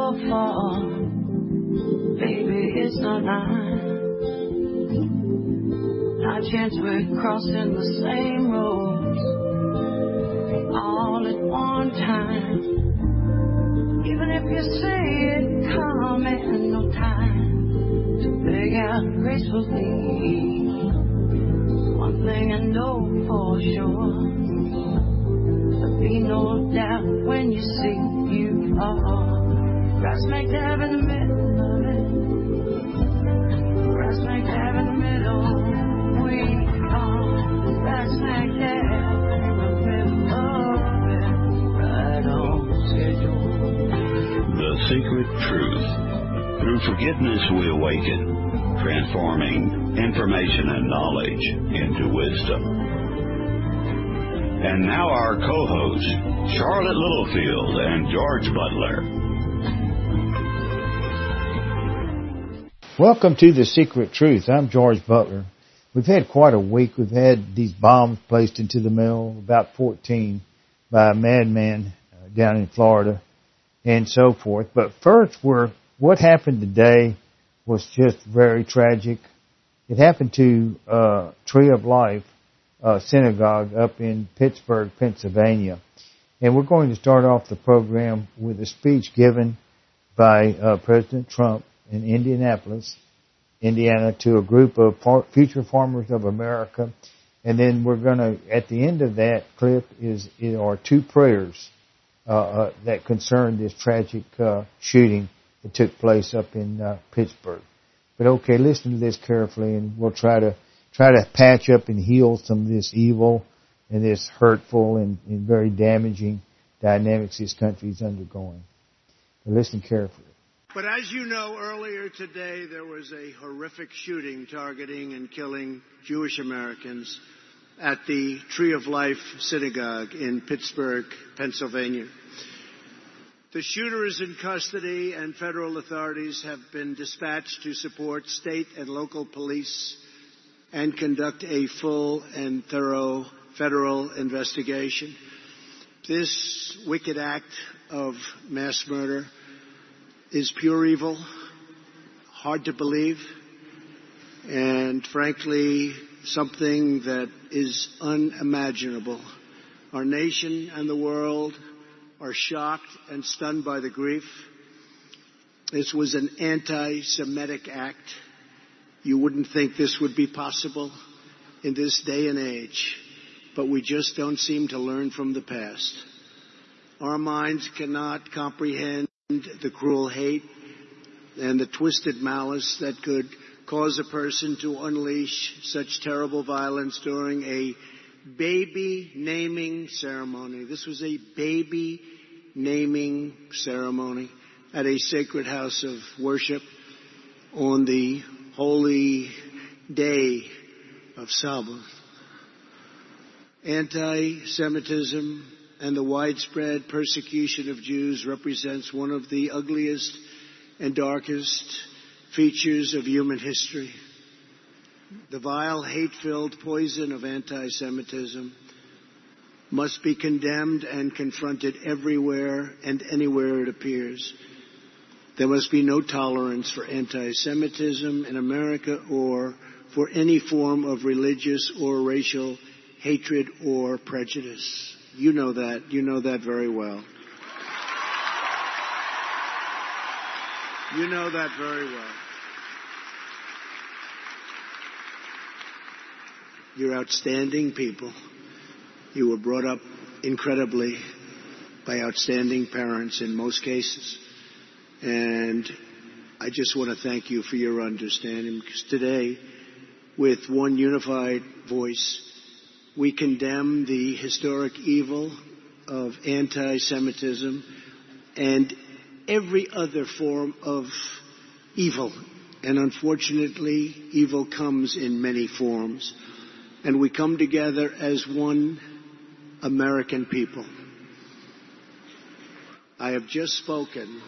so far, baby, it's not mine. Not a chance we're crossing the same roads all at one time. Even if you say it calm and no time to beg out gracefully, one thing I know for sure, there'll be no doubt when you see you are right smack dab in the middle of it. Right smack dab in the middle. We are right smack dab in the middle of it. Right on schedule. The Secret Truth. Through forgiveness we awaken, transforming information and knowledge into wisdom. And now our co-hosts, Charlotte Littlefield and George Butler. Welcome to The Secret Truth. I'm George Butler. We've had quite a week. We've had these bombs placed into the mail, about 14, by a madman down in Florida and so forth. But first, what happened today was just very tragic. It happened to Tree of Life synagogue up in Pittsburgh, Pennsylvania. And we're going to start off the program with a speech given by President Trump in Indianapolis, Indiana, to a group of future farmers of America. And then we're going to, at the end of that clip, are two prayers that concern this tragic shooting that took place up in Pittsburgh. But okay, listen to this carefully, and we'll try to patch up and heal some of this evil and this hurtful and very damaging dynamics this country is undergoing. But listen carefully. But as you know, earlier today there was a horrific shooting targeting and killing Jewish Americans at the Tree of Life synagogue in Pittsburgh, Pennsylvania. The shooter is in custody, and federal authorities have been dispatched to support state and local police and conduct a full and thorough federal investigation. This wicked act of mass murder is pure evil, hard to believe, and frankly, something that is unimaginable. Our nation and the world are shocked and stunned by the grief. This was an anti-Semitic act. You wouldn't think this would be possible in this day and age, but we just don't seem to learn from the past. Our minds cannot comprehend the cruel hate and the twisted malice that could cause a person to unleash such terrible violence during a baby naming ceremony. This was a baby naming ceremony at a sacred house of worship on the holy day of Sabbath. Anti-Semitism and the widespread persecution of Jews represents one of the ugliest and darkest features of human history. The vile, hate-filled poison of anti-Semitism must be condemned and confronted everywhere and anywhere it appears. There must be no tolerance for anti-Semitism in America or for any form of religious or racial hatred or prejudice. You know that. You know that very well. You know that very well. You're outstanding people. You were brought up incredibly by outstanding parents in most cases. And I just want to thank you for your understanding, because today, with one unified voice, we condemn the historic evil of anti-Semitism and every other form of evil. And unfortunately, evil comes in many forms. And we come together as one American people. I have just spoken.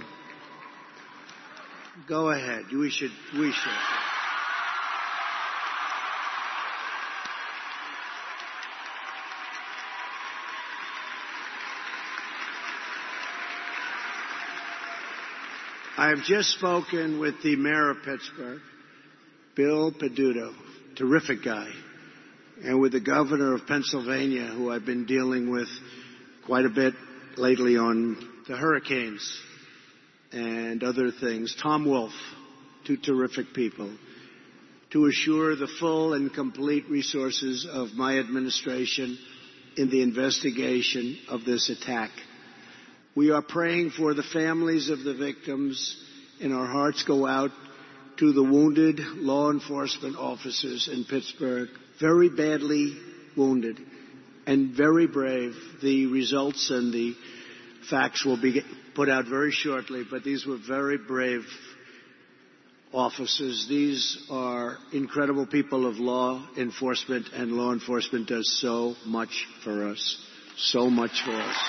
Go ahead. We should. I have just spoken with the mayor of Pittsburgh, Bill Peduto, terrific guy, and with the governor of Pennsylvania, who I've been dealing with quite a bit lately on the hurricanes and other things, Tom Wolf, two terrific people, to assure the full and complete resources of my administration in the investigation of this attack. We are praying for the families of the victims, and our hearts go out to the wounded law enforcement officers in Pittsburgh, very badly wounded and very brave. The results and the facts will be put out very shortly, but these were very brave officers. These are incredible people of law enforcement, and law enforcement does so much for us. So much for us.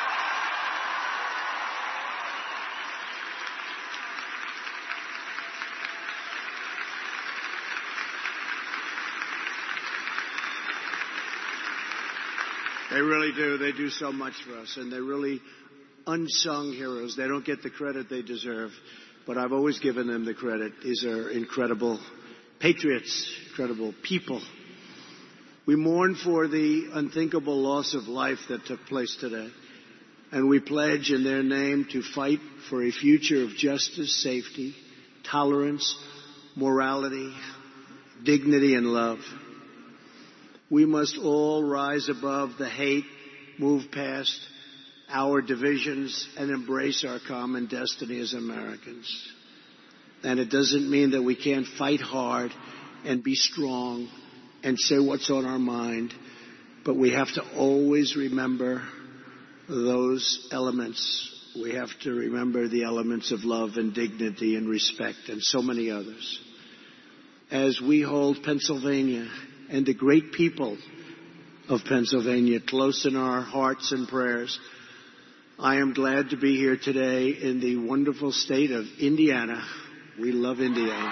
They really do. They do so much for us, and they're really unsung heroes. They don't get the credit they deserve, but I've always given them the credit. These are incredible patriots, incredible people. We mourn for the unthinkable loss of life that took place today, and we pledge in their name to fight for a future of justice, safety, tolerance, morality, dignity, and love. We must all rise above the hate, move past our divisions, and embrace our common destiny as Americans. And it doesn't mean that we can't fight hard and be strong and say what's on our mind, but we have to always remember those elements. We have to remember the elements of love and dignity and respect and so many others. As we hold Pennsylvania and the great people of Pennsylvania close in our hearts and prayers, I am glad to be here today in the wonderful state of Indiana. We love Indiana.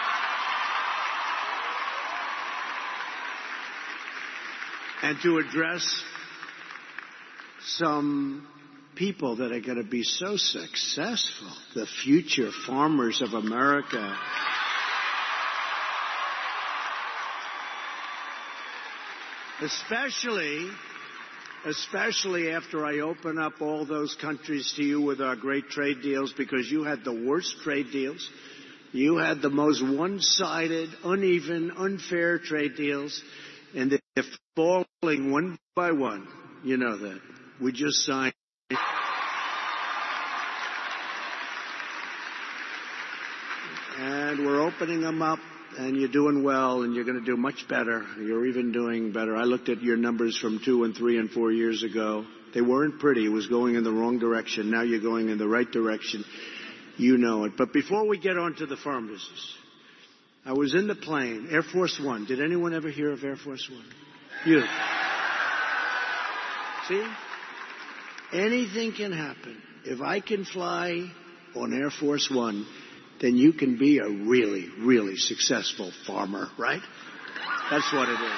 And to address some people that are going to be so successful, the future farmers of America. Especially after I open up all those countries to you with our great trade deals, because you had the worst trade deals. You had the most one-sided, uneven, unfair trade deals, and they're falling one by one. You know that. We just signed. And we're opening them up. And you're doing well, and you're going to do much better. You're even doing better. I looked at your numbers from 2 and 3 and 4 years ago. They weren't pretty. It was going in the wrong direction. Now you're going in the right direction. You know it. But before we get on to the farm business, I was in the plane, Air Force One. Did anyone ever hear of Air Force One? You. See? Anything can happen. If I can fly on Air Force One, then you can be a really, really successful farmer, right? That's what it is.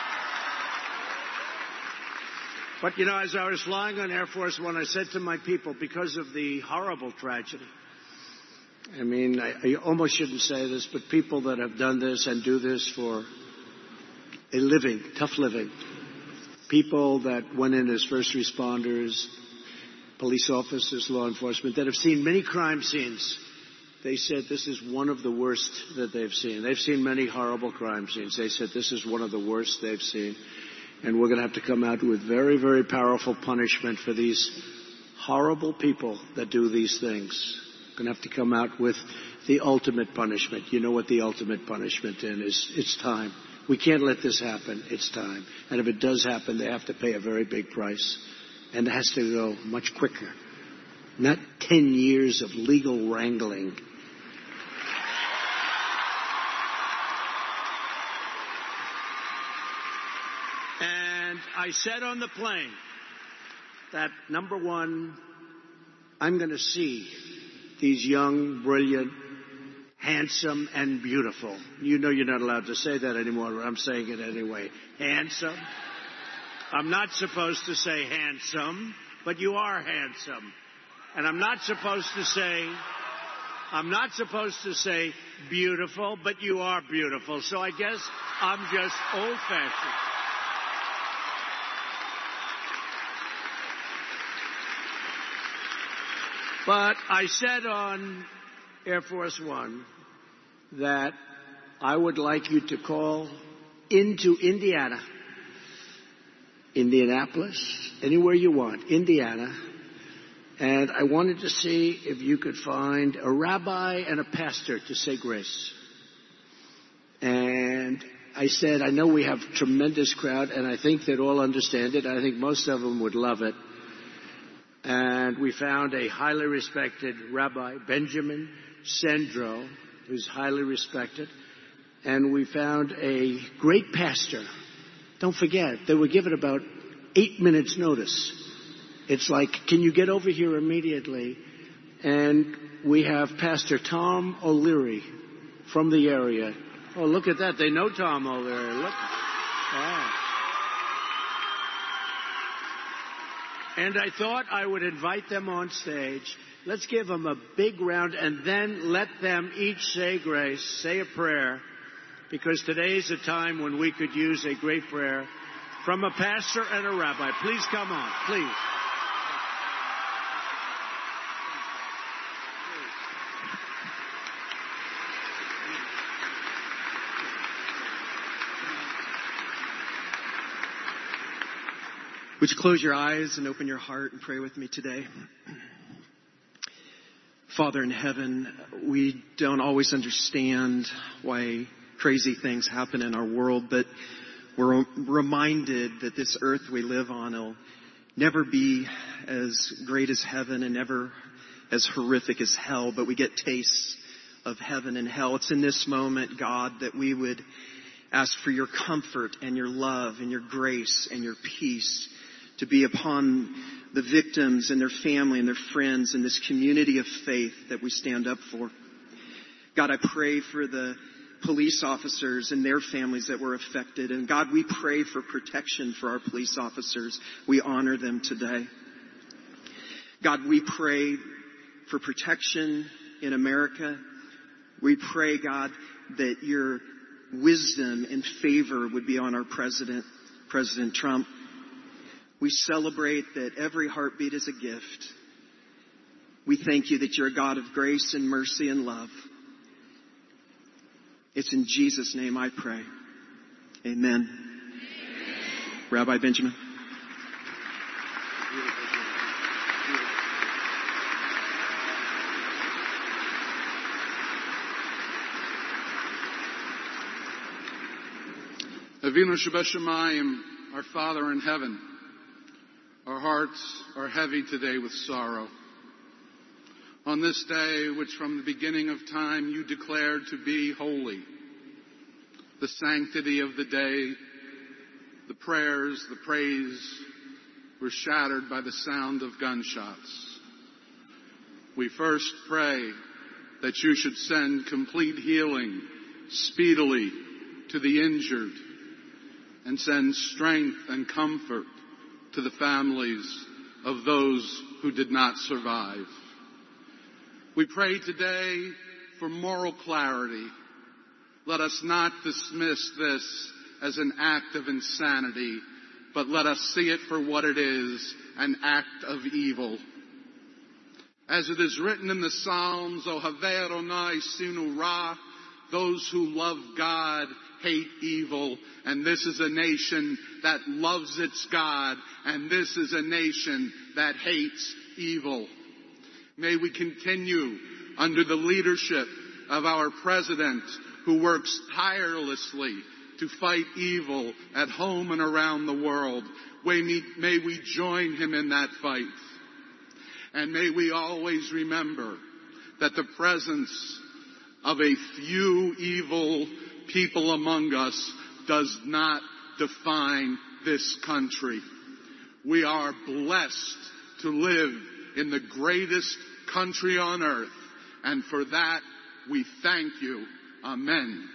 But, you know, as I was flying on Air Force One, I said to my people, because of the horrible tragedy, I mean, I almost shouldn't say this, but people that have done this and do this for a living, tough living, people that went in as first responders, police officers, law enforcement, that have seen many crime scenes. They said this is one of the worst that they've seen. They've seen many horrible crime scenes. They said this is one of the worst they've seen. And we're going to have to come out with very, very powerful punishment for these horrible people that do these things. We're going to have to come out with the ultimate punishment. You know what the ultimate punishment is. It's time. We can't let this happen. It's time. And if it does happen, they have to pay a very big price. And it has to go much quicker. Not 10 years of legal wrangling. And I said on the plane that, number one, I'm going to see these young, brilliant, handsome, and beautiful. You know you're not allowed to say that anymore, but I'm saying it anyway. Handsome. I'm not supposed to say handsome, but you are handsome. And I'm not supposed to say I'm not supposed to say beautiful, but you are beautiful. So I guess I'm just old-fashioned. But I said on Air Force One that I would like you to call into Indiana, Indianapolis, anywhere you want, Indiana, and I wanted to see if you could find a rabbi and a pastor to say grace. And I said, I know we have a tremendous crowd, and I think they'd all understand it. I think most of them would love it. And we found a highly respected Rabbi, Benjamin Sendro, who's highly respected. And we found a great pastor. Don't forget, they were given about 8 minutes notice. It's like, can you get over here immediately? And we have Pastor Tom O'Leary from the area. Oh, look at that. They know Tom O'Leary. Look. Wow. And I thought I would invite them on stage. Let's give them a big round and then let them each say grace, say a prayer, because today is a time when we could use a great prayer from a pastor and a rabbi. Please come on, please. Would you close your eyes and open your heart and pray with me today? Father in heaven, we don't always understand why crazy things happen in our world, but we're reminded that this earth we live on will never be as great as heaven and never as horrific as hell, but we get tastes of heaven and hell. It's in this moment, God, that we would ask for your comfort and your love and your grace and your peace to be upon the victims and their family and their friends and this community of faith that we stand up for. God, I pray for the police officers and their families that were affected. And God, we pray for protection for our police officers. We honor them today. God, we pray for protection in America. We pray, God, that your wisdom and favor would be on our president, President Trump. We celebrate that every heartbeat is a gift. We thank you that you're a God of grace and mercy and love. It's in Jesus' name I pray. Amen. Rabbi Benjamin. Avinu Shebashamayim, our Father in heaven, our hearts are heavy today with sorrow. On this day, which from the beginning of time you declared to be holy, the sanctity of the day, the prayers, the praise were shattered by the sound of gunshots. We first pray that you should send complete healing speedily to the injured and send strength and comfort to the families of those who did not survive. We pray today for moral clarity. Let us not dismiss this as an act of insanity, but let us see it for what it is, an act of evil. As it is written in the Psalms, Ohavei Adonai sinu ra, those who love God hate evil, and this is a nation that loves its God, and this is a nation that hates evil. May we continue under the leadership of our president, who works tirelessly to fight evil at home and around the world. May we join him in that fight. And may we always remember that the presence of a few evil people among us does not define this country. We are blessed to live in the greatest country on earth, and for that we thank you. Amen.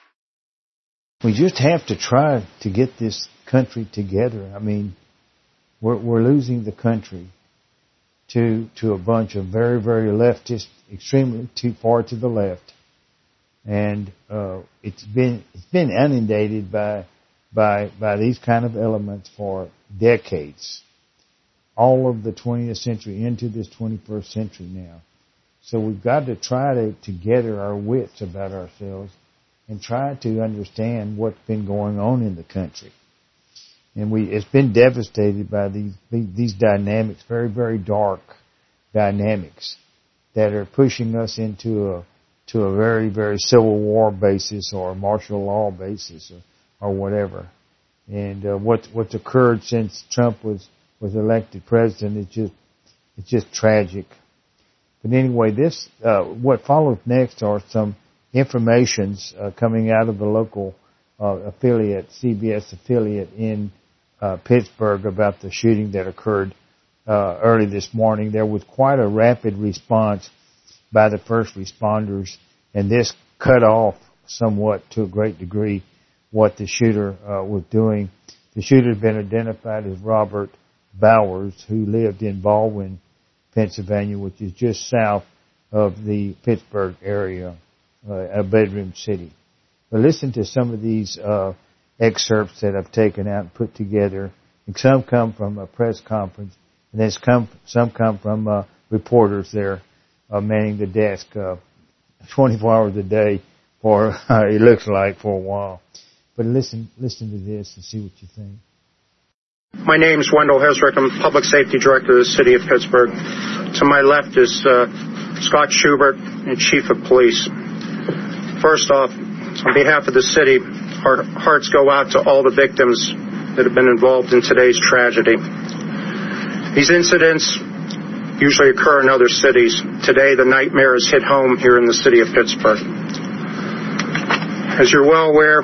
We just have to try to get this country together. I mean, we're losing the country to a bunch of very, very leftist, extremely too far to the left, and it's been inundated by these kind of elements for decades, all of the 20th century into this 21st century now. So we've got to try to gather our wits about ourselves and try to understand what's been going on in the country. And it's been devastated by these dynamics, very, very dark dynamics that are pushing us into a very, very civil war basis or martial law basis or whatever. And what's occurred since Trump was elected president is just tragic. But anyway, what follows next are some informations coming out of the local affiliate, CBS affiliate in Pittsburgh about the shooting that occurred early this morning. There was quite a rapid response by the first responders, and this cut off somewhat to a great degree what the shooter was doing. The shooter has been identified as Robert Bowers, who lived in Baldwin, Pennsylvania, which is just south of the Pittsburgh area, a bedroom city. But listen to some of these excerpts that I've taken out and put together. And some come from a press conference, and then some come from reporters there manning the desk 24 hours a day for it looks like for a while. But listen to this and see what you think. My name is Wendell Hesrick. I'm Public Safety Director of the City of Pittsburgh. To my left is Scott Schubert, Chief of Police. First off, on behalf of the city, our hearts go out to all the victims that have been involved in today's tragedy. These incidents usually occur in other cities. Today, the nightmare has hit home here in the city of Pittsburgh. As you're well aware,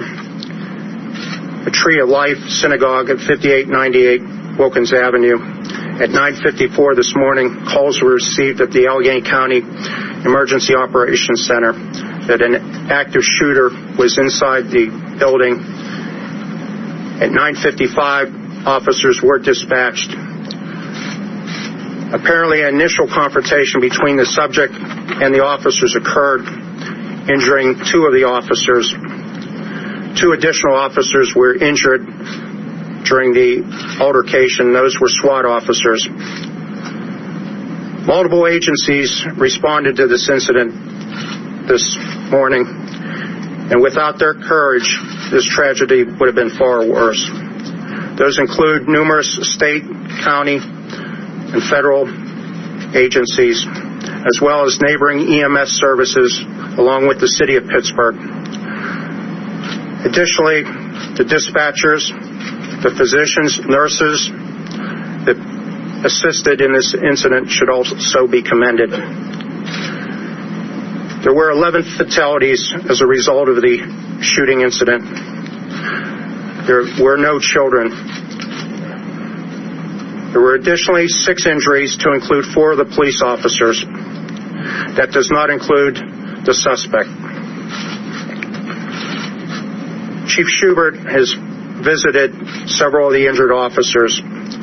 a Tree of Life Synagogue at 5898 Wilkins Avenue. At 9:54 this morning, calls were received at the Allegheny County Emergency Operations Center that an active shooter was inside the building. At 9:55, officers were dispatched. Apparently, an initial confrontation between the subject and the officers occurred, injuring two of the officers. Two additional officers were injured during the altercation. Those were SWAT officers. Multiple agencies responded to this incident this morning, and without their courage, this tragedy would have been far worse. Those include numerous state, county, and federal agencies, as well as neighboring EMS services, along with the city of Pittsburgh. Additionally, the dispatchers, the physicians, nurses that assisted in this incident should also be commended. There were 11 fatalities as a result of the shooting incident. There were no children. There were additionally 6 injuries, to include 4 of the police officers. That does not include the suspect. Chief Schubert has visited several of the injured officers.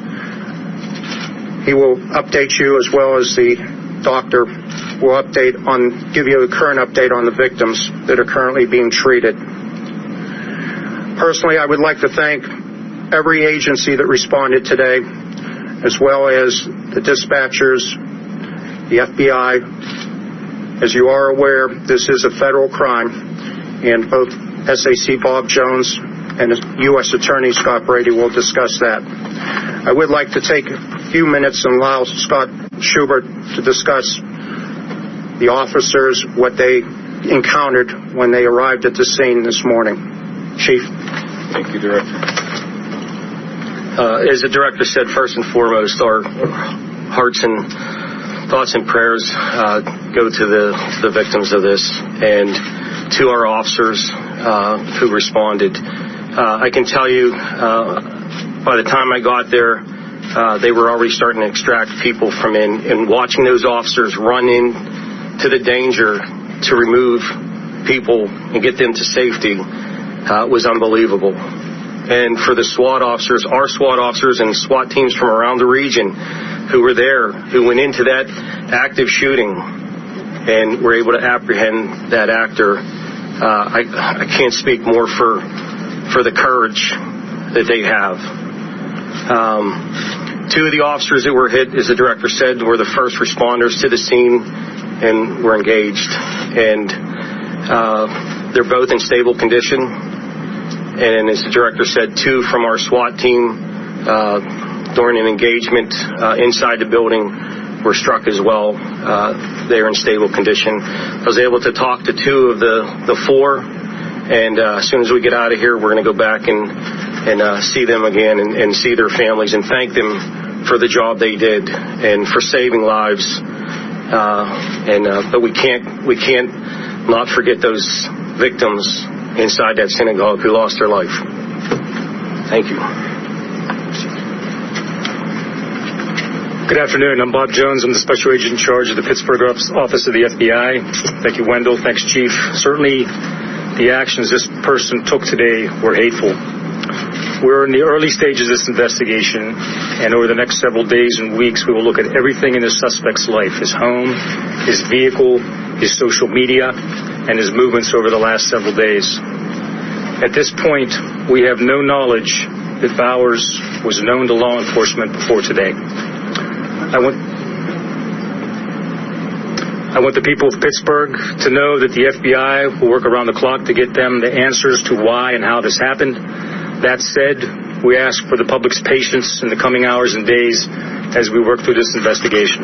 He will update you, as well as the doctor will give you a current update on the victims that are currently being treated. Personally, I would like to thank every agency that responded today, as well as the dispatchers, the FBI. As you are aware, this is a federal crime, and both SAC Bob Jones and U.S. Attorney Scott Brady will discuss that. I would like to take a few minutes and allow Scott Schubert to discuss the officers, what they encountered when they arrived at the scene this morning. Chief. Thank you, Director. As the Director said, first and foremost, our hearts and thoughts and prayers go to the victims of this, and to our officers who responded. I can tell you, by the time I got there, they were already starting to extract people from in, and watching those officers run in to the danger to remove people and get them to safety was unbelievable. and for the SWAT officers, our SWAT officers and SWAT teams from around the region who were there, who went into that active shooting and were able to apprehend that actor. I can't speak more for the courage that they have. Two of the officers that were hit, as the director said, were the first responders to the scene and were engaged. And they're both in stable condition. And as the director said, two from our SWAT team during an engagement inside the building were struck as well. They are in stable condition. I was able to talk to two of the four. And as soon as we get out of here, we're going to go back and see them again and see their families and thank them for the job they did and for saving lives. But we can't not forget those victims inside that synagogue who lost their life. Thank you. Good afternoon. I'm Bob Jones. I'm the Special Agent in charge of the Pittsburgh office of the FBI. Thank you, Wendell. Thanks, Chief. Certainly, the actions this person took today were hateful. We're in the early stages of this investigation, and over the next several days and weeks, we will look at everything in the suspect's life, his home, his vehicle, his social media, and his movements over the last several days. At this point, we have no knowledge that Bowers was known to law enforcement before today. I want the people of Pittsburgh to know that the FBI will work around the clock to get them the answers to why and how this happened. That said, we ask for the public's patience in the coming hours and days as we work through this investigation.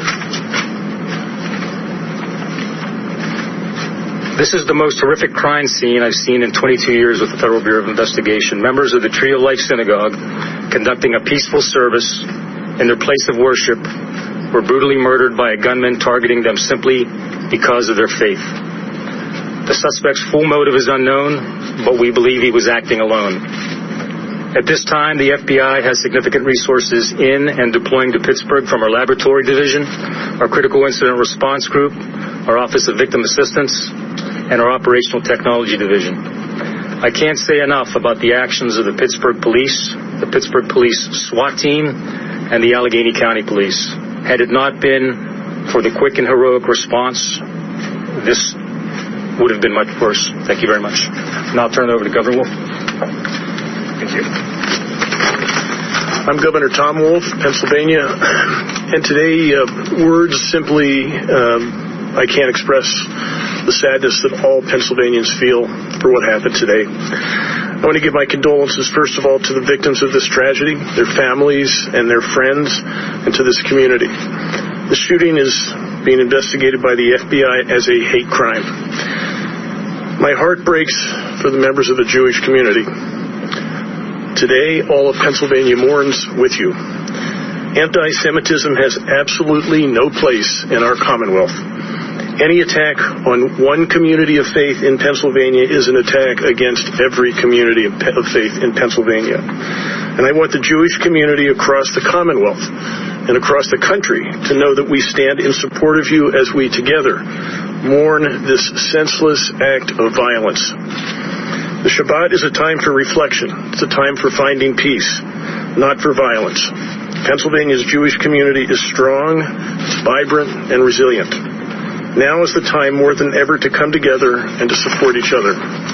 This is the most horrific crime scene I've seen in 22 years with the Federal Bureau of Investigation. Members of the Tree of Life Synagogue, conducting a peaceful service in their place of worship, were brutally murdered by a gunman targeting them simply because of their faith. The suspect's full motive is unknown, but we believe he was acting alone. At this time, the FBI has significant resources in and deploying to Pittsburgh from our laboratory division, our critical incident response group, our Office of Victim Assistance, and our operational technology division. I can't say enough about the actions of the Pittsburgh Police SWAT team, and the Allegheny County Police. Had it not been for the quick and heroic response, this would have been much worse. Thank you very much. Now I'll turn it over to Governor Wolf. Thank you. I'm Governor Tom Wolf, Pennsylvania, and today words simply, I can't express the sadness that all Pennsylvanians feel for what happened today. I want to give my condolences, first of all, to the victims of this tragedy, their families and their friends, and to this community. The shooting is being investigated by the FBI as a hate crime. My heart breaks for the members of the Jewish community. Today, all of Pennsylvania mourns with you. Anti-Semitism has absolutely no place in our Commonwealth. Any attack on one community of faith in Pennsylvania is an attack against every community of faith in Pennsylvania. And I want the Jewish community across the Commonwealth and across the country to know that we stand in support of you as we together mourn this senseless act of violence. The Shabbat is a time for reflection. It's a time for finding peace, not for violence. Pennsylvania's Jewish community is strong, it's vibrant, and resilient. Now is the time more than ever to come together and to support each other.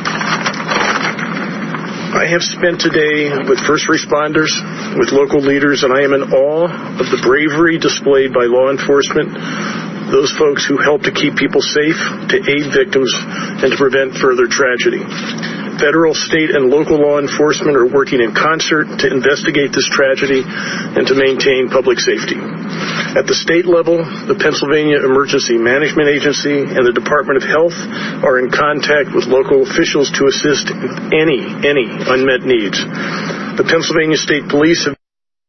I have spent today with first responders, with local leaders, and I am in awe of the bravery displayed by law enforcement, those folks who help to keep people safe, to aid victims, and to prevent further tragedy. Federal, state, and local law enforcement are working in concert to investigate this tragedy and to maintain public safety. At the state level, the Pennsylvania Emergency Management Agency and the Department of Health are in contact with local officials to assist any unmet needs. The Pennsylvania State Police have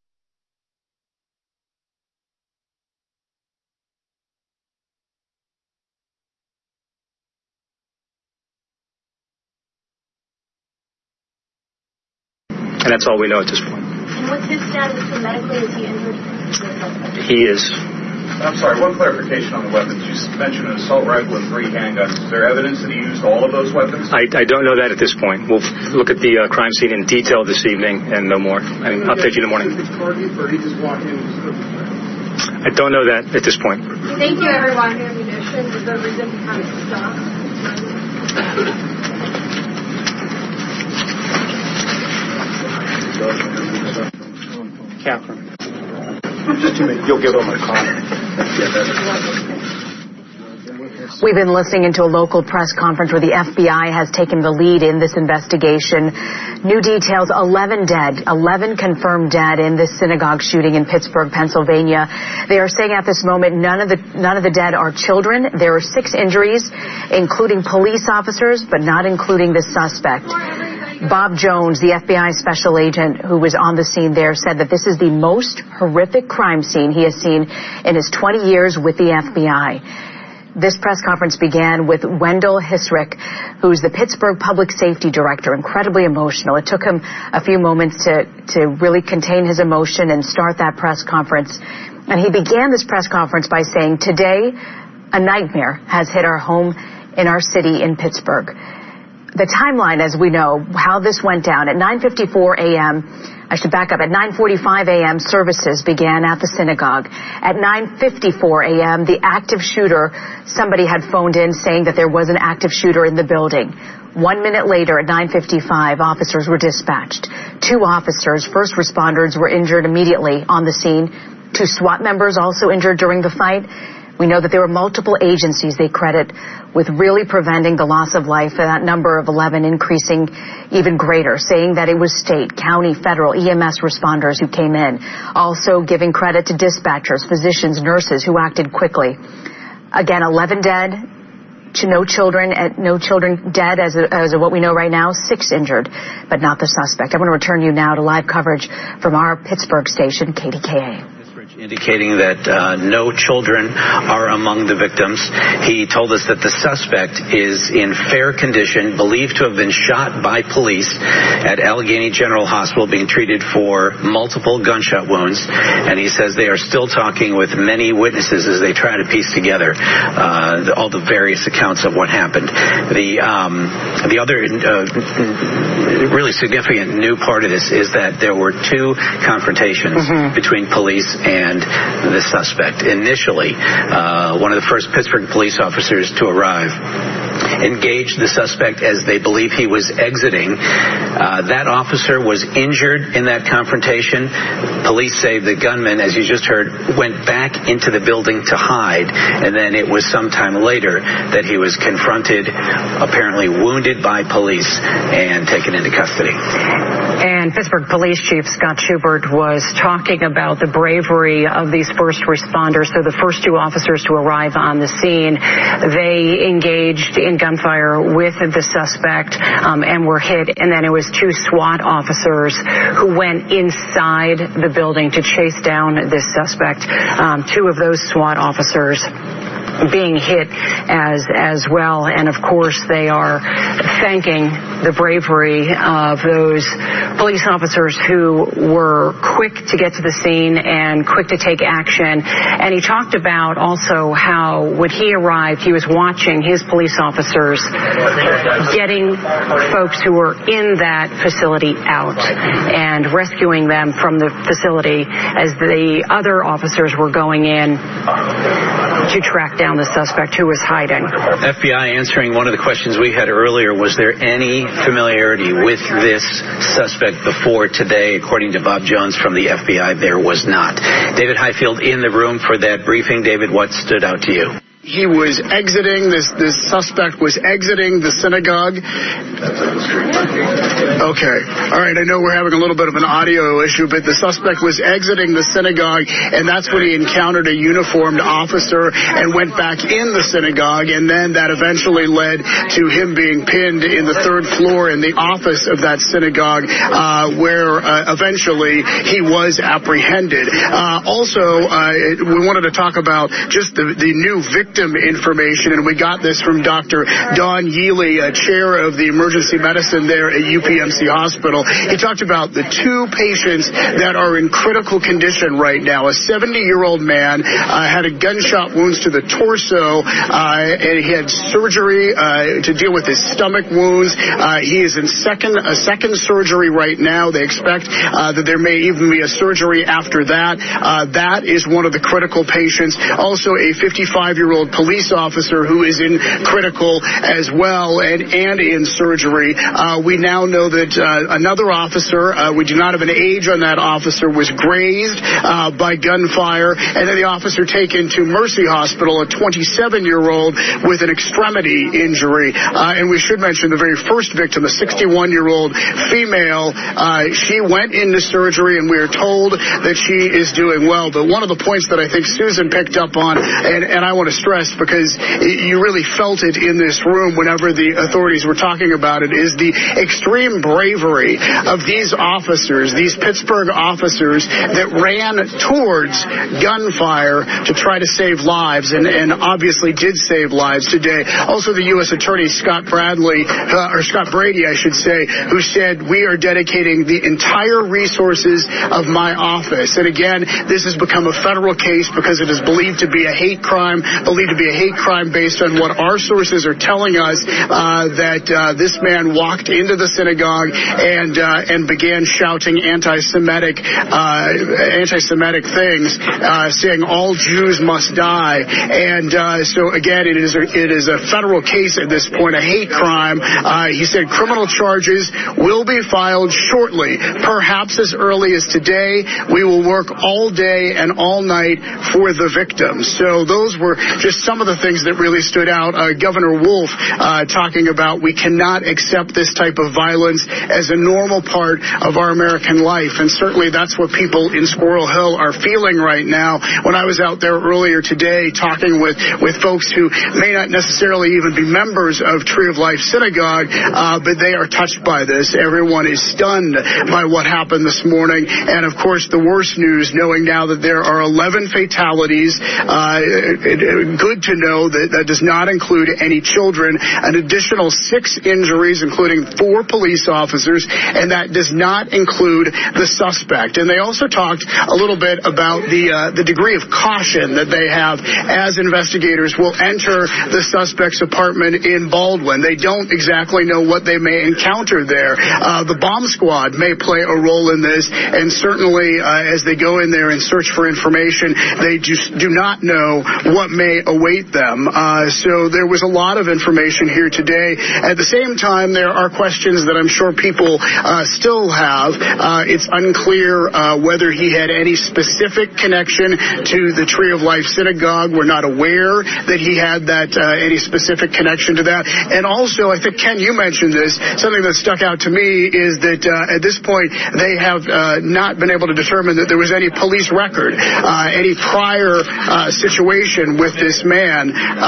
And that's all we know at this point. And what's his status medically? Is he injured? He is. I'm sorry, one clarification on the weapons. You mentioned an assault rifle and 3 handguns. Is there evidence that he used all of those weapons? I don't know that at this point. We'll look at the crime scene in detail this evening and no more. And update you in the morning. I don't know that at this point. Thank you, everyone. Ammunition is the reason to kind of stop. Catherine. Just 2 minutes. You'll give them a comment. We've been listening into a local press conference where the FBI has taken the lead in this investigation. New details, 11 dead, 11 confirmed dead in this synagogue shooting in Pittsburgh, Pennsylvania. They are saying at this moment none of the dead are children. There are 6 injuries, including police officers, but not including the suspect. Bob Jones, the FBI special agent who was on the scene there, said that this is the most horrific crime scene he has seen in his 20 years with the FBI. This press conference began with Wendell Hisrick, who's the Pittsburgh Public Safety Director, incredibly emotional. It took him a few moments to really contain his emotion and start that press conference. And he began this press conference by saying, "Today, a nightmare has hit our home in our city in Pittsburgh." The timeline, as we know, how this went down, at 9:54 a.m., I should back up, at 9:45 a.m., services began at the synagogue. At 9:54 a.m., the active shooter, somebody had phoned in saying that there was an active shooter in the building. 1 minute later, at 9:55, officers were dispatched. 2 officers, first responders, were injured immediately on the scene. 2 SWAT members also injured during the fight. We know that there were multiple agencies they credit with really preventing the loss of life, and that number of 11 increasing even greater, saying that it was state, county, federal, EMS responders who came in. Also giving credit to dispatchers, physicians, nurses who acted quickly. Again, 11 dead, no children dead as of what we know right now, 6 injured, but not the suspect. I want to return you now to live coverage from our Pittsburgh station, KDKA. Indicating that no children are among the victims. He told us that the suspect is in fair condition, believed to have been shot by police at Allegheny General Hospital, being treated for multiple gunshot wounds. And he says they are still talking with many witnesses as they try to piece together all the various accounts of what happened. The other really significant new part of this is that there were 2 confrontations between police and the suspect. Initially, one of the first Pittsburgh police officers to arrive engaged the suspect as they believe he was exiting. That officer was injured in that confrontation. Police say the gunman, as you just heard, went back into the building to hide, and then it was sometime later that he was confronted, apparently wounded by police, and taken into custody. And Pittsburgh Police Chief Scott Schubert was talking about the bravery of these first responders. So the first 2 officers to arrive on the scene, they engaged in gunfire with the suspect and were hit. And then it was 2 SWAT officers who went inside the building to chase down this suspect. 2 of those SWAT officers being hit as well. And of course, they are thanking the bravery of those police officers who were quick to get to the scene and quick to take action. And he talked about also how when he arrived, he was watching his police officers getting folks who were in that facility out and rescuing them from the facility as the other officers were going in to track down the suspect who was hiding. FBI answering one of the questions we had earlier, was there any familiarity with this suspect before today? According to Bob Jones from the FBI, there was not. David Highfield in the room for that briefing. David, what stood out to you? He was exiting, this suspect was exiting the synagogue. Okay. All right, I know we're having a little bit of an audio issue, but the suspect was exiting the synagogue, and that's when he encountered a uniformed officer and went back in the synagogue, and then that eventually led to him being pinned in the 3rd floor in the office of that synagogue, where eventually he was apprehended. Also, we wanted to talk about just the new victim victim information, and we got this from Dr. Don Yealy, chair of the emergency medicine there at UPMC Hospital. He talked about the two patients that are in critical condition right now. A 70-year-old man had a gunshot wounds to the torso, and he had surgery to deal with his stomach wounds. He is in a second surgery right now. They expect that there may even be a surgery after that. That is one of the critical patients. Also, a 55-year-old police officer who is in critical as well and in surgery. We now know that another officer, we do not have an age on that officer, was grazed by gunfire, and then the officer taken to Mercy Hospital, a 27-year-old with an extremity injury. And we should mention the very first victim, a 61-year-old female. She went into surgery, and we are told that she is doing well. But one of the points that I think Susan picked up on, and I want to stress because you really felt it in this room whenever the authorities were talking about it, is the extreme bravery of these officers, these Pittsburgh officers that ran towards gunfire to try to save lives, and obviously did save lives today. Also, the U.S. Attorney Scott Brady, I should say, who said, "We are dedicating the entire resources of my office." And again, this has become a federal case because it is believed to be a hate crime, based on what our sources are telling us, that this man walked into the synagogue and began shouting anti-Semitic things, saying all Jews must die. And so again, it is a federal case at this point, a hate crime. He said criminal charges will be filed shortly, perhaps as early as today. We will work all day and all night for the victims. So those were just some of the things that really stood out. Governor Wolf talking about we cannot accept this type of violence as a normal part of our American life. And certainly that's what people in Squirrel Hill are feeling right now. When I was out there earlier today talking with folks who may not necessarily even be members of Tree of Life Synagogue, but they are touched by this. Everyone is stunned by what happened this morning. And of course, the worst news, knowing now that there are 11 fatalities, good to know that does not include any children, an additional 6 injuries, including 4 police officers, and that does not include the suspect. And they also talked a little bit about the degree of caution that they have as investigators will enter the suspect's apartment in Baldwin. They don't exactly know what they may encounter there. The bomb squad may play a role in this, and certainly as they go in there and search for information, they just do not know what may await them. So there was a lot of information here today. At the same time, there are questions that I'm sure people still have. It's unclear whether he had any specific connection to the Tree of Life Synagogue. We're not aware that he had any specific connection to that. And also, I think, Ken, you mentioned this, something that stuck out to me is that at this point, they have not been able to determine that there was any police record, any prior situation with this man.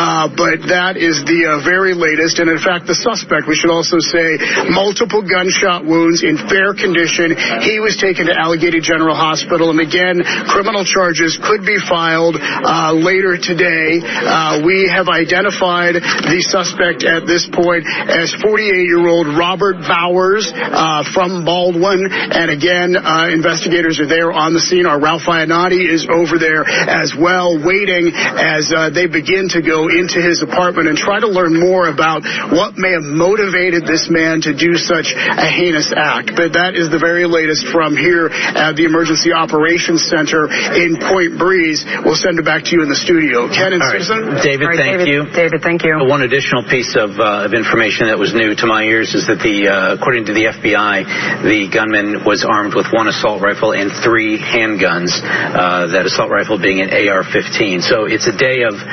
But that is the very latest. And in fact, the suspect, we should also say, multiple gunshot wounds in fair condition. He was taken to Allegheny General Hospital. And again, criminal charges could be filed later today. We have identified the suspect at this point as 48-year-old Robert Bowers from Baldwin. And again, investigators are there on the scene. Our Ralph Iannotti is over there as well, waiting as they begin to go into his apartment and try to learn more about what may have motivated this man to do such a heinous act. But that is the very latest from here at the Emergency Operations Center in Point Breeze. We'll send it back to you in the studio. Ken and Susan? David, thank you. David, thank you. One additional piece of information that was new to my ears is that according to the FBI, the gunman was armed with 1 assault rifle and 3 handguns, that assault rifle being an AR-15. So it's a day of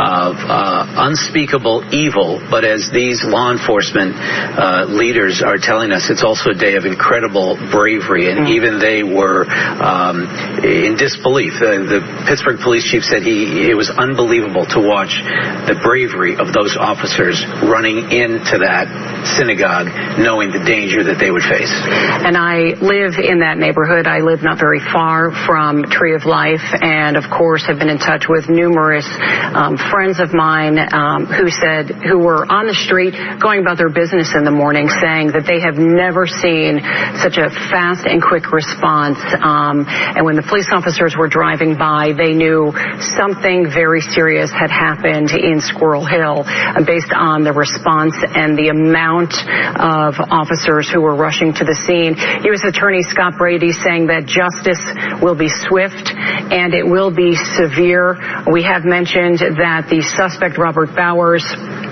unspeakable evil, but as these law enforcement leaders are telling us, it's also a day of incredible bravery, and even they were in disbelief. The Pittsburgh police chief said it was unbelievable to watch the bravery of those officers running into that synagogue knowing the danger that they would face. And I live in that neighborhood. I live not very far from Tree of Life, and of course have been in touch with numerous friends of mine who were on the street going about their business in the morning, saying that they have never seen such a fast and quick response. And when the police officers were driving by, they knew something very serious had happened in Squirrel Hill based on the response and the amount of officers who were rushing to the scene. U.S. Attorney Scott Brady saying that justice will be swift and it will be severe. We have mentioned that the suspect, Robert Bowers,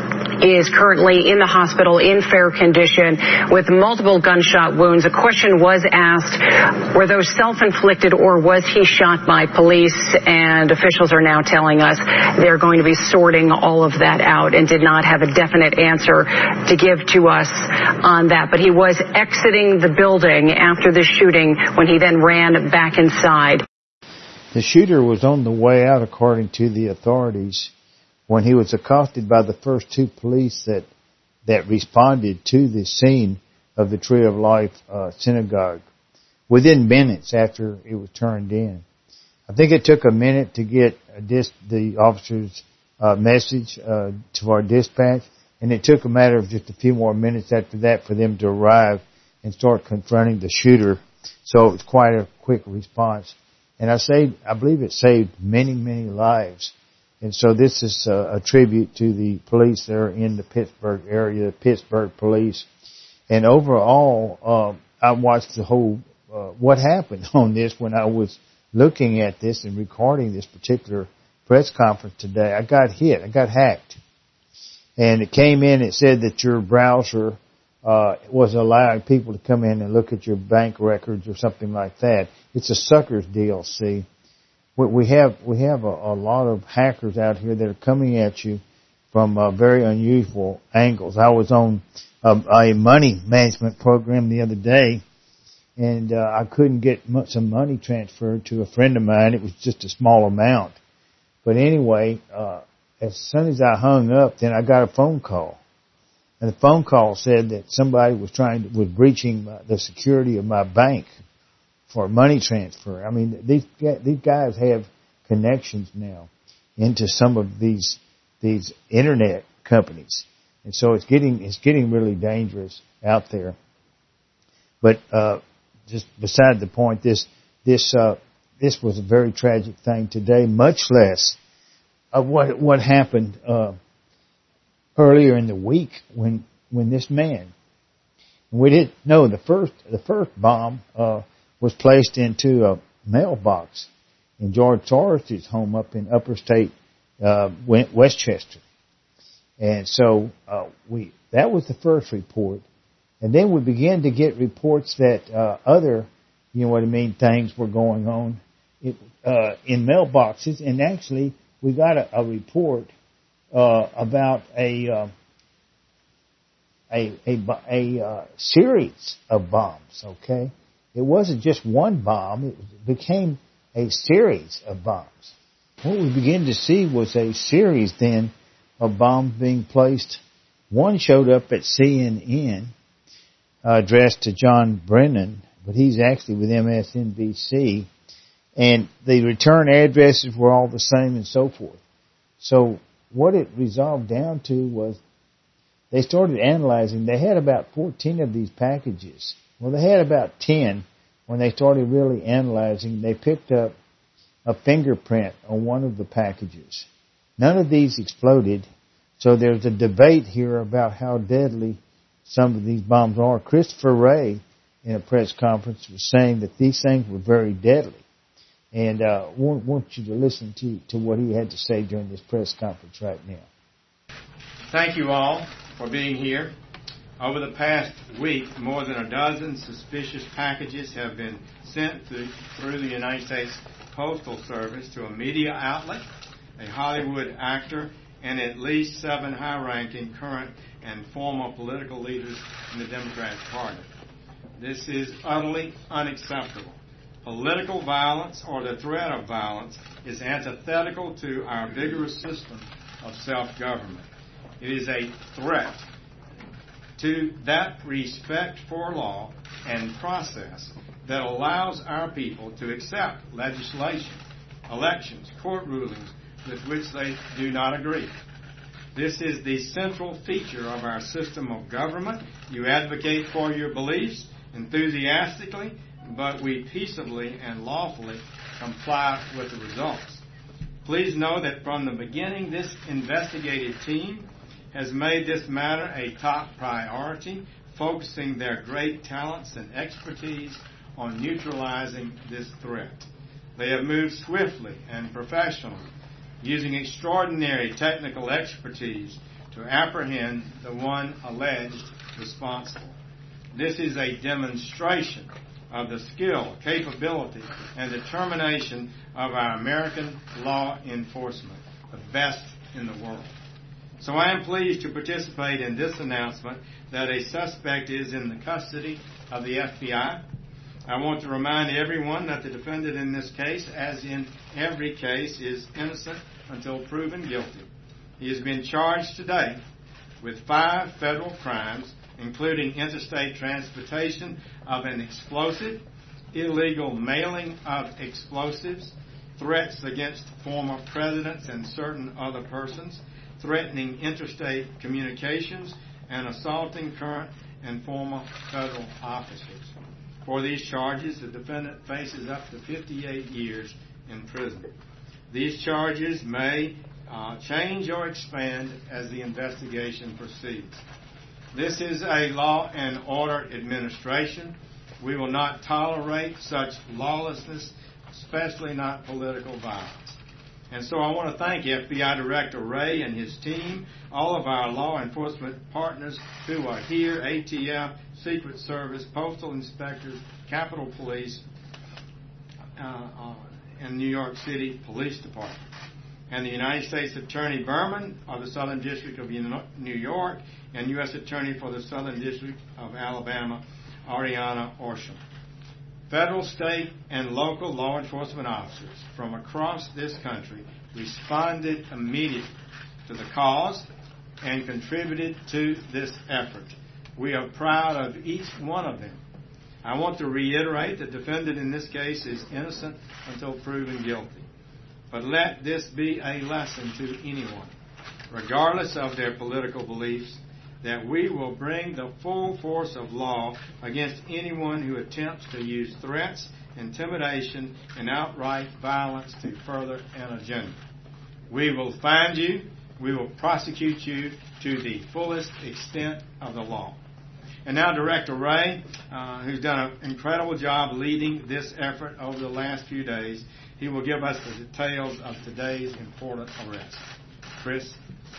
is currently in the hospital in fair condition with multiple gunshot wounds. A question was asked, were those self-inflicted or was he shot by police? And officials are now telling us they're going to be sorting all of that out and did not have a definite answer to give to us on that. But he was exiting the building after the shooting when he then ran back inside. The shooter was on the way out, according to the authorities, when he was accosted by the first two police that responded to the scene of the Tree of Life synagogue within minutes after it was turned in. I think it took a minute to get the officer's message to our dispatch, and it took a matter of just a few more minutes after that for them to arrive and start confronting the shooter. So it was quite a quick response. And I believe it saved many, many lives. And so this is a tribute to the police there in the Pittsburgh area, the Pittsburgh police. And overall, I watched the whole, what happened on this when I was looking at this and recording this particular press conference today. I got hacked. And it came in, it said that your browser was allowing people to come in and look at your bank records or something like that. It's a sucker's deal, see. We have a lot of hackers out here that are coming at you from very unusual angles. I was on a money management program the other day, and I couldn't get some money transferred to a friend of mine. It was just a small amount. But anyway, as soon as I hung up, then I got a phone call. And the phone call said that somebody was breaching the security of my bank for money transfer. I mean, these guys have connections now into some of these internet companies, and so it's getting really dangerous out there. But just beside the point, this was a very tragic thing today. Much less of what happened earlier in the week when this man, we didn't know the first bomb was placed into a mailbox in George Soros's home up in upper state Westchester. And so that was the first report. And then we began to get reports that other, things were going on in mailboxes. And actually, we got a report about a series of bombs, okay? It wasn't just one bomb. It became a series of bombs. What we began to see was a series then of bombs being placed. One showed up at CNN, addressed to John Brennan, but he's actually with MSNBC. And the return addresses were all the same and so forth. So what it resolved down to was they started analyzing. They had about 14 of these packages. Well, they had about 10 when they started really analyzing. They picked up a fingerprint on one of the packages. None of these exploded, so there's a debate here about how deadly some of these bombs are. Christopher Wray, in a press conference, was saying that these things were very deadly. And I want you to listen to what he had to say during this press conference right now. Thank you all for being here. Over the past week, more than a dozen suspicious packages have been sent through the United States Postal Service to a media outlet, a Hollywood actor, and at least 7 high-ranking current and former political leaders in the Democratic Party. This is utterly unacceptable. Political violence or the threat of violence is antithetical to our vigorous system of self-government. It is a threat to that respect for law and process that allows our people to accept legislation, elections, court rulings, with which they do not agree. This is the central feature of our system of government. You advocate for your beliefs enthusiastically, but we peaceably and lawfully comply with the results. Please know that from the beginning, this investigative team has made this matter a top priority, focusing their great talents and expertise on neutralizing this threat. They have moved swiftly and professionally, using extraordinary technical expertise to apprehend the one alleged responsible. This is a demonstration of the skill, capability, and determination of our American law enforcement, the best in the world. So I am pleased to participate in this announcement that a suspect is in the custody of the FBI. I want to remind everyone that the defendant in this case, as in every case, is innocent until proven guilty. He has been charged today with 5 federal crimes, including interstate transportation of an explosive, illegal mailing of explosives, threats against former presidents and certain other persons, threatening interstate communications, and assaulting current and former federal officers. For these charges, the defendant faces up to 58 years in prison. These charges may change or expand as the investigation proceeds. This is a law and order administration. We will not tolerate such lawlessness, especially not political violence. And so I want to thank FBI Director Wray and his team, all of our law enforcement partners who are here, ATF, Secret Service, Postal Inspectors, Capitol Police, and New York City Police Department, and the United States Attorney Berman of the Southern District of New York, and U.S. Attorney for the Southern District of Alabama, Ariana Orsham. Federal, state, and local law enforcement officers from across this country responded immediately to the cause and contributed to this effort. We are proud of each one of them. I want to reiterate the defendant in this case is innocent until proven guilty. But let this be a lesson to anyone, regardless of their political beliefs, that we will bring the full force of law against anyone who attempts to use threats, intimidation, and outright violence to further an agenda. We will find you. We will prosecute you to the fullest extent of the law. And now Director Wray, who's done an incredible job leading this effort over the last few days, he will give us the details of today's important arrest. Chris?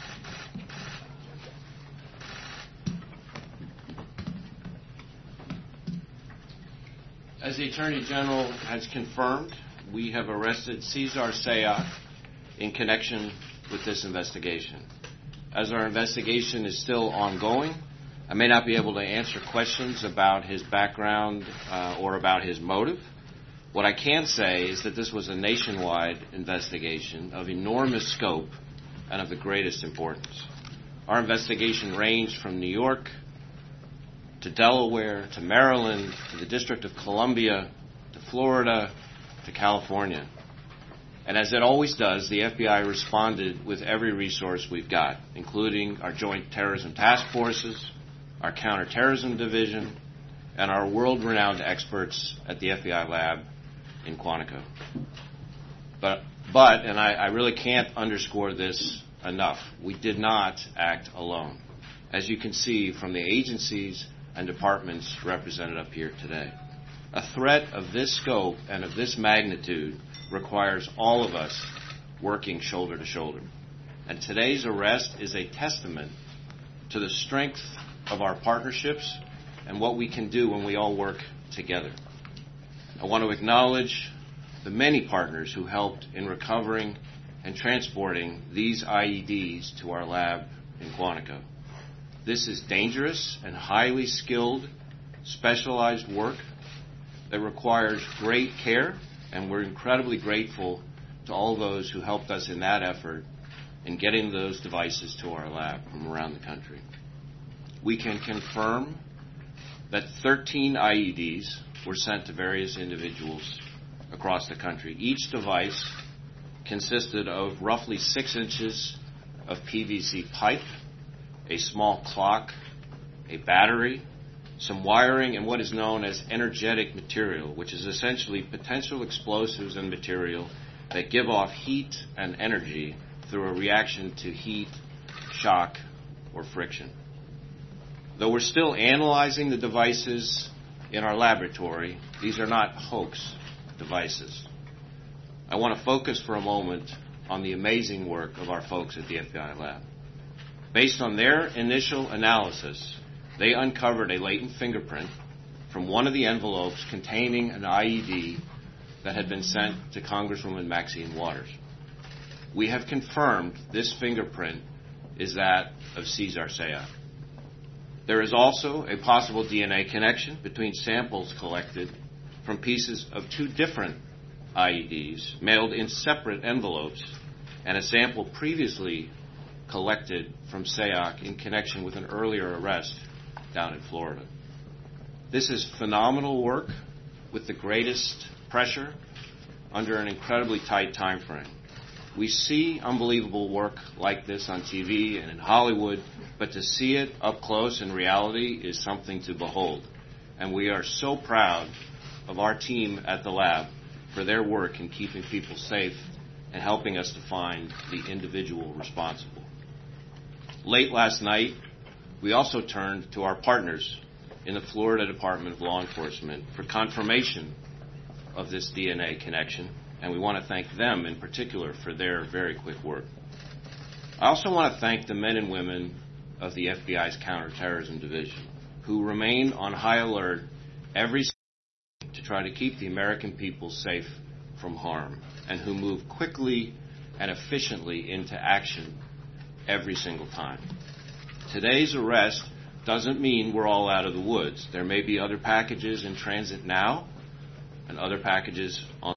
As the Attorney General has confirmed, we have arrested Cesar Sayoc in connection with this investigation. As our investigation is still ongoing, I may not be able to answer questions about his background or about his motive. What I can say is that this was a nationwide investigation of enormous scope and of the greatest importance. Our investigation ranged from New York to Delaware, to Maryland, to the District of Columbia, to Florida, to California. And as it always does, the FBI responded with every resource we've got, including our Joint Terrorism Task Forces, our Counterterrorism Division, and our world-renowned experts at the FBI lab in Quantico. But and I really can't underscore this enough, we did not act alone, as you can see from the agencies and departments represented up here today. A threat of this scope and of this magnitude requires all of us working shoulder to shoulder. And today's arrest is a testament to the strength of our partnerships and what we can do when we all work together. I want to acknowledge the many partners who helped in recovering and transporting these IEDs to our lab in Quantico. This is dangerous and highly skilled, specialized work that requires great care, and we're incredibly grateful to all those who helped us in that effort in getting those devices to our lab from around the country. We can confirm that 13 IEDs were sent to various individuals across the country. Each device consisted of roughly 6 inches of PVC pipe, a small clock, a battery, some wiring, and what is known as energetic material, which is essentially potential explosives and material that give off heat and energy through a reaction to heat, shock, or friction. Though we're still analyzing the devices in our laboratory, these are not hoax devices. I want to focus for a moment on the amazing work of our folks at the FBI lab. Based on their initial analysis, they uncovered a latent fingerprint from one of the envelopes containing an IED that had been sent to Congresswoman Maxine Waters. We have confirmed this fingerprint is that of Cesar Sayoc. There is also a possible DNA connection between samples collected from pieces of 2 different IEDs mailed in separate envelopes and a sample previously collected from Sayoc in connection with an earlier arrest down in Florida. This is phenomenal work with the greatest pressure under an incredibly tight time frame. We see unbelievable work like this on TV and in Hollywood, but to see it up close in reality is something to behold. And we are so proud of our team at the lab for their work in keeping people safe and helping us to find the individual responsible. Late last night, we also turned to our partners in the Florida Department of Law Enforcement for confirmation of this DNA connection, and we want to thank them in particular for their very quick work. I also want to thank the men and women of the FBI's Counterterrorism Division who remain on high alert every day to try to keep the American people safe from harm and who move quickly and efficiently into action every single time. Today's arrest doesn't mean we're all out of the woods. There may be other packages in transit now and other packages on.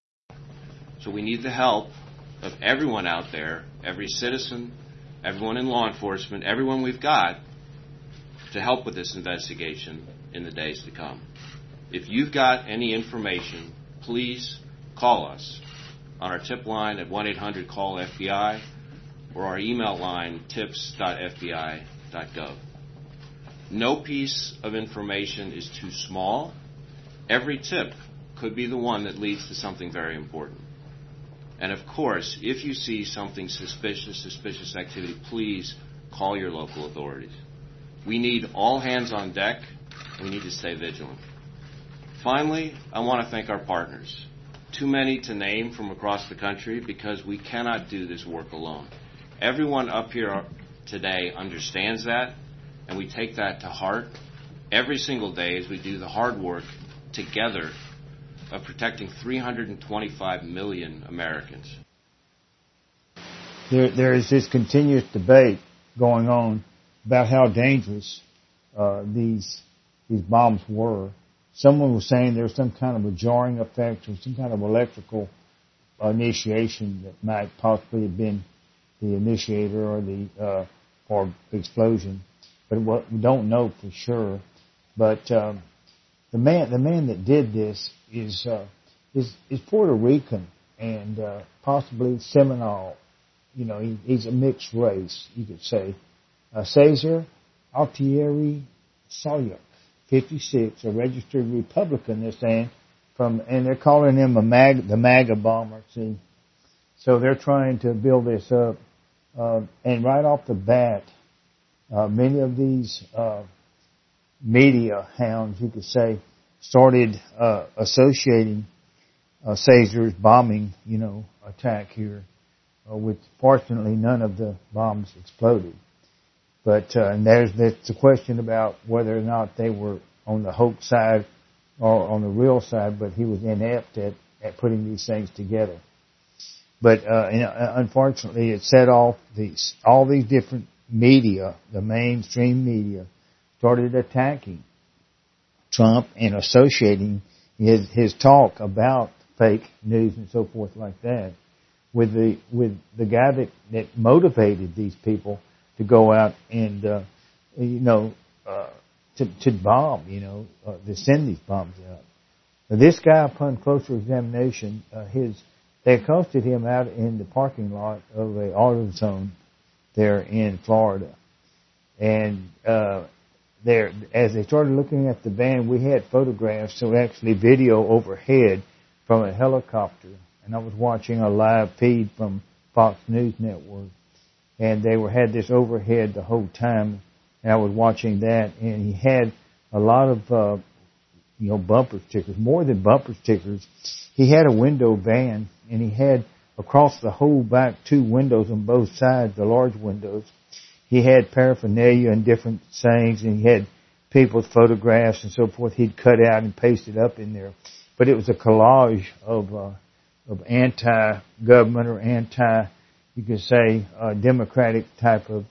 So we need the help of everyone out there, every citizen, everyone in law enforcement, everyone we've got to help with this investigation in the days to come. If you've got any information, please call us on our tip line at 1-800-CALL-FBI or our email line tips.fbi.gov. No piece of information is too small. Every tip could be the one that leads to something very important. And of course, if you see something suspicious activity, please call your local authorities. We need all hands on deck. We need to stay vigilant. Finally, I want to thank our partners. Too many to name from across the country because we cannot do this work alone. Everyone up here today understands that, and we take that to heart every single day as we do the hard work together of protecting 325 million Americans. There is this continuous debate going on about how dangerous these bombs were. Someone was saying there was some kind of a jarring effect or some kind of electrical initiation that might possibly have been the initiator or the explosion, but we don't know for sure. But the man that did this is Puerto Rican and possibly Seminole. You know, he's a mixed race, you could say. Cesar Altieri Sayoc, 56, a registered Republican, they're saying, and they're calling him the MAGA bomber. See, so they're trying to build this up, and right off the bat, many of these media hounds, you could say, started associating Cesar's bombing, attack here, with fortunately none of the bombs exploded. But and there's the question about whether or not they were on the hoax side or on the real side, but he was inept at putting these things together. But unfortunately, it set off all these different media, the mainstream media, started attacking Trump and associating his talk about fake news and so forth like that with the guy that motivated these people to go out and to bomb, to send these bombs out. Now, this guy, upon closer examination, his They accosted him out in the parking lot of a AutoZone there in Florida. And there, as they started looking at the van, we had photographs, so actually video overhead from a helicopter. And I was watching a live feed from Fox News Network. And they had this overhead the whole time. And I was watching that. And he had a lot of, bumper stickers, more than bumper stickers. He had a window van, and he had across the whole back 2 windows on both sides, the large windows. He had paraphernalia and different sayings, and he had people's photographs and so forth. He'd cut out and pasted up in there. But it was a collage of anti-government or you could say, democratic type of,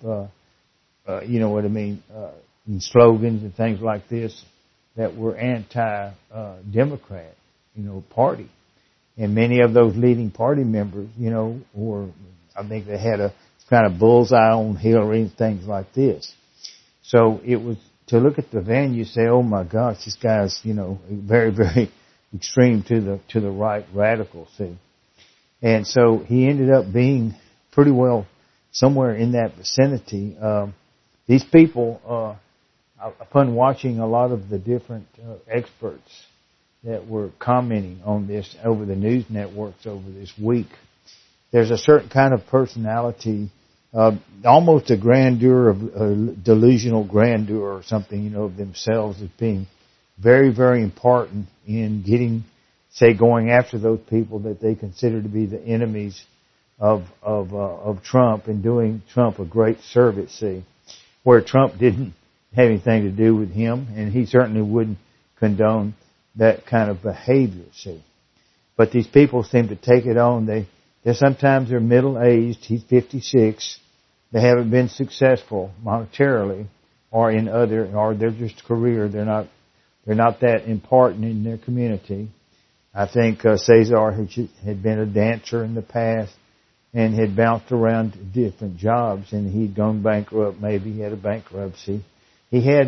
slogans and things like this that were anti-Democrat, party. And many of those leading party members, I think they had a kind of bullseye on Hillary and things like this. So it was, to look at the van, you say, oh my gosh, this guy's, very, very extreme to the right, radical, see. And so he ended up being pretty well somewhere in that vicinity. These people, upon watching a lot of the different experts that were commenting on this over the news networks over this week, there's a certain kind of personality, almost a grandeur, of delusional grandeur or something, of themselves as being very, very important in going after those people that they consider to be the enemies of Trump and doing Trump a great service, see, where Trump didn't have anything to do with him, and he certainly wouldn't condone that kind of behavior, see. But these people seem to take it on. They're sometimes they're middle-aged. He's 56. They haven't been successful monetarily or they're just career. They're not that important in their community. I think Cesar had been a dancer in the past and had bounced around to different jobs, and he'd gone bankrupt. Maybe he had a bankruptcy. He had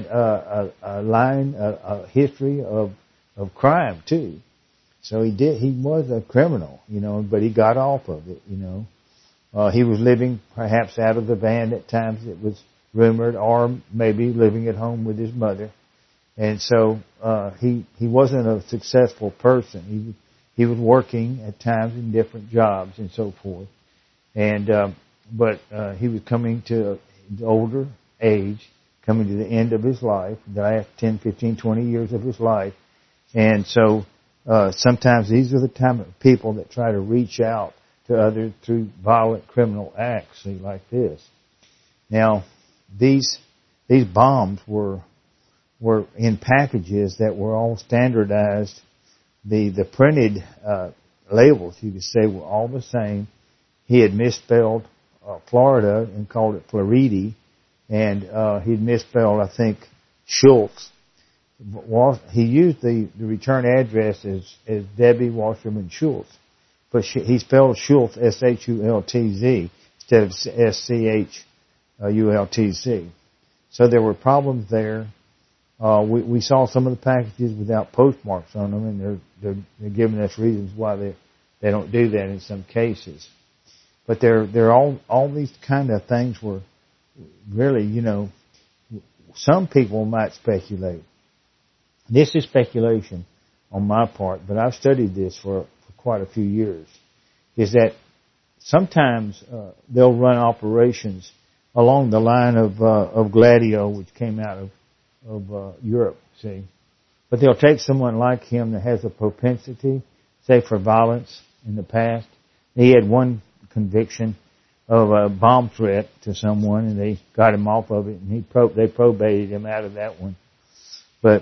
a history of crime too. So he was a criminal, but he got off of it, He was living perhaps out of the van at times, it was rumored, or maybe living at home with his mother. And so, he wasn't a successful person. He was working at times in different jobs and so forth. And, but he was coming to the older age, coming to the end of his life, the last 10, 15, 20 years of his life. And so, sometimes these are the time of people that try to reach out to others through violent criminal acts, see, like this. Now, these bombs were in packages that were all standardized. The printed labels, you could say, were all the same. He had misspelled Florida and called it Floridi, and he'd misspelled, I think, Schultz. He used the return address as Debbie Wasserman Schultz, but he spelled Schultz S-H-U-L-T-Z instead of S-C-H-U-L-T-Z. So there were problems there. We saw some of the packages without postmarks on them, and they're giving us reasons why they don't do that in some cases. But they're all these kind of things were really, some people might speculate. This is speculation on my part, but I've studied this for quite a few years, is that sometimes they'll run operations along the line of Gladio, which came out of Europe, see. But they'll take someone like him that has a propensity, say, for violence in the past. He had one conviction of a bomb threat to someone, and they got him off of it, and they probated him out of that one. But,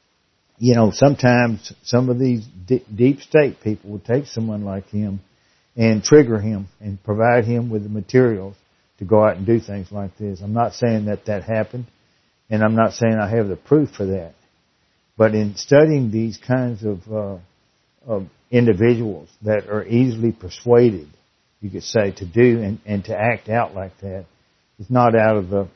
sometimes some of these deep state people will take someone like him and trigger him and provide him with the materials to go out and do things like this. I'm not saying that happened, and I'm not saying I have the proof for that. But in studying these kinds of individuals that are easily persuaded, you could say, to do and to act out like that, it's not out of the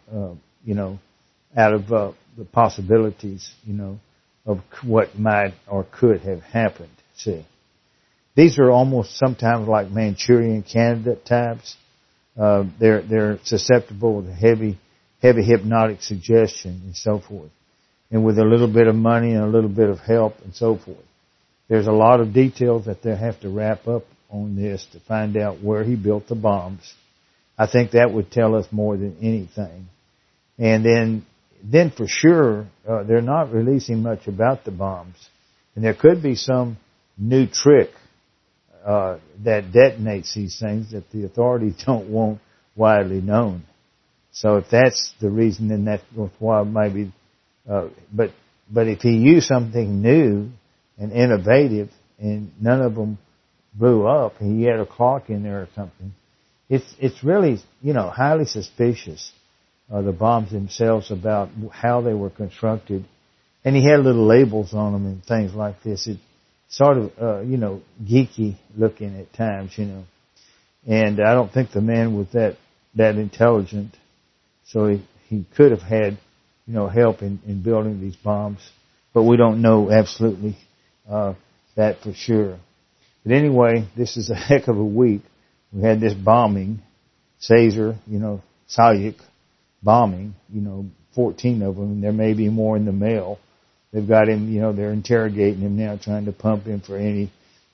possibilities, of what might or could have happened. See, these are almost sometimes like Manchurian candidate types. They're susceptible to heavy hypnotic suggestion and so forth. And with a little bit of money and a little bit of help and so forth. There's a lot of details that they have to wrap up on this to find out where he built the bombs. I think that would tell us more than anything. And then for sure, they're not releasing much about the bombs. And there could be some new trick that detonates these things that the authorities don't want widely known. So if that's the reason, then that's why maybe. But if he used something new and innovative, and none of them blew up, he had a clock in there or something. It's really, highly suspicious, the bombs themselves, about how they were constructed. And he had little labels on them and things like this. It's sort of, geeky looking at times, And I don't think the man was that intelligent. So he could have had, help in building these bombs. But we don't know absolutely, that for sure. But anyway, this is a heck of a week. We had this bombing, Cesar, Sayek bombing, 14 of them, and there may be more in the mail. They've got him, they're interrogating him now, trying to pump him for any,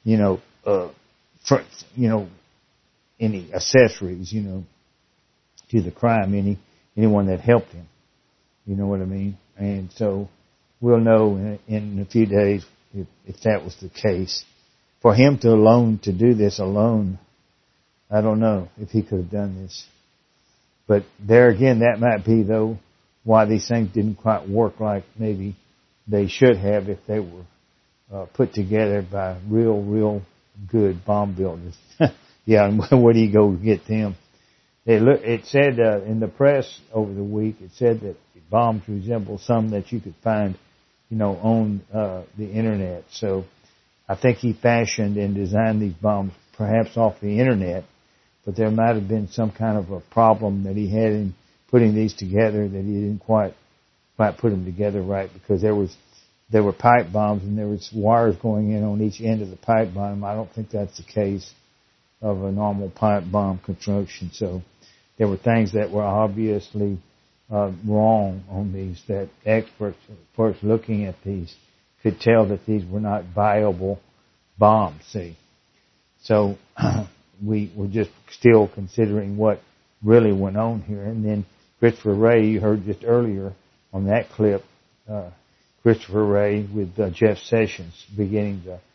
any accessories, to the crime, anyone that helped him. You know what I mean? And so we'll know in a few days if that was the case. For him to do this alone, I don't know if he could have done this. But there again, that might be, though, why these things didn't quite work like maybe they should have if they were put together by real good bomb builders. Yeah, and where do you go get them? It said in the press over the week, it said that bombs resemble some that you could find, on the internet. So I think he fashioned and designed these bombs perhaps off the internet, but there might have been some kind of a problem that he had in putting these together, that he didn't quite put them together right, because there were pipe bombs and there was wires going in on each end of the pipe bomb. I don't think that's the case of a normal pipe bomb construction. So there were things that were obviously wrong on these, that experts looking at these could tell that these were not viable bombs, see. So we were just still considering what really went on here. And then Christopher Wray, you heard just earlier on that clip, Christopher Wray with Jeff Sessions beginning the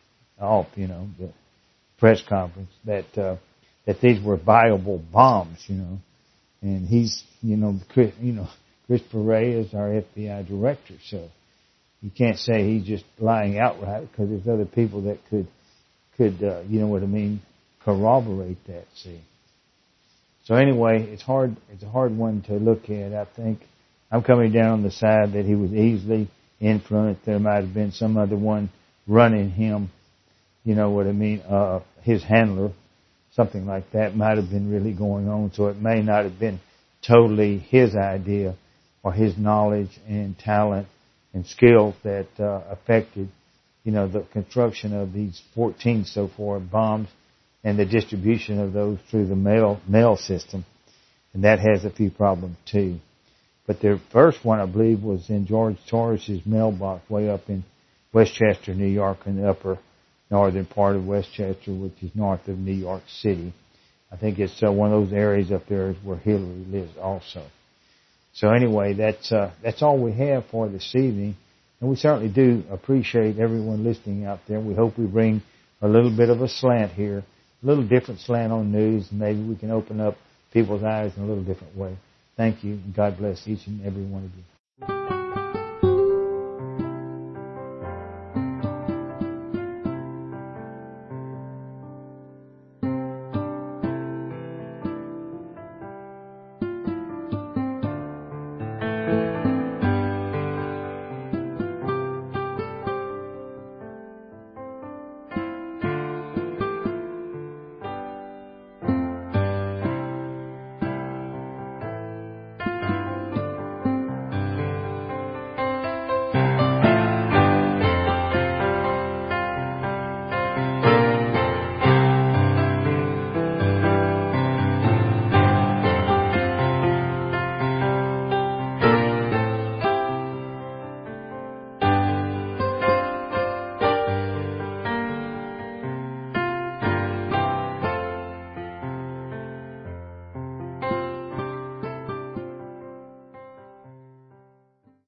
press conference, that these were viable bombs, and he's, Christopher Wray is our FBI director, so you can't say he's just lying outright, because there's other people that could, corroborate that, see. So anyway, it's a hard one to look at. I think I'm coming down on the side that he was easily influenced. There might have been some other one running him, his handler, something like that might have been really going on. So it may not have been totally his idea or his knowledge and talent and skills that affected, the construction of these 14 so far bombs and the distribution of those through the mail system. And that has a few problems too. But the first one, I believe, was in George Torres's mailbox way up in Westchester, New York, in the upper northern part of Westchester, which is north of New York City. I think it's one of those areas up there where Hillary lives also. So anyway, that's all we have for this evening. And we certainly do appreciate everyone listening out there. We hope we bring a little bit of a slant here, a little different slant on news, and maybe we can open up people's eyes in a little different way. Thank you, and God bless each and every one of you.